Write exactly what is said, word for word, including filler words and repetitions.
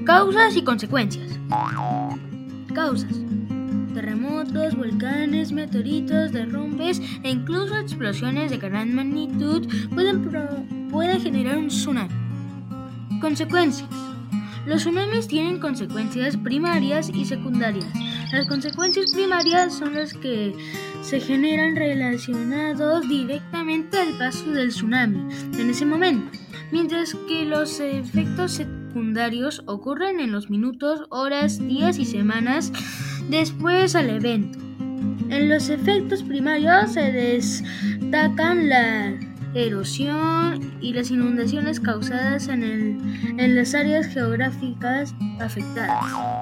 Causas y consecuencias. Causas: terremotos, volcanes, meteoritos, derrumbes e incluso explosiones de gran magnitud pueden, pro- pueden generar un tsunami. Consecuencias: los tsunamis tienen consecuencias primarias y secundarias. Las consecuencias primarias son las que se generan relacionados directamente al paso del tsunami en ese momento, mientras que los efectos secundarios ocurren en los minutos, horas, días y semanas después al evento. En los efectos primarios se destacan la erosión y las inundaciones causadas en, el, en las áreas geográficas afectadas.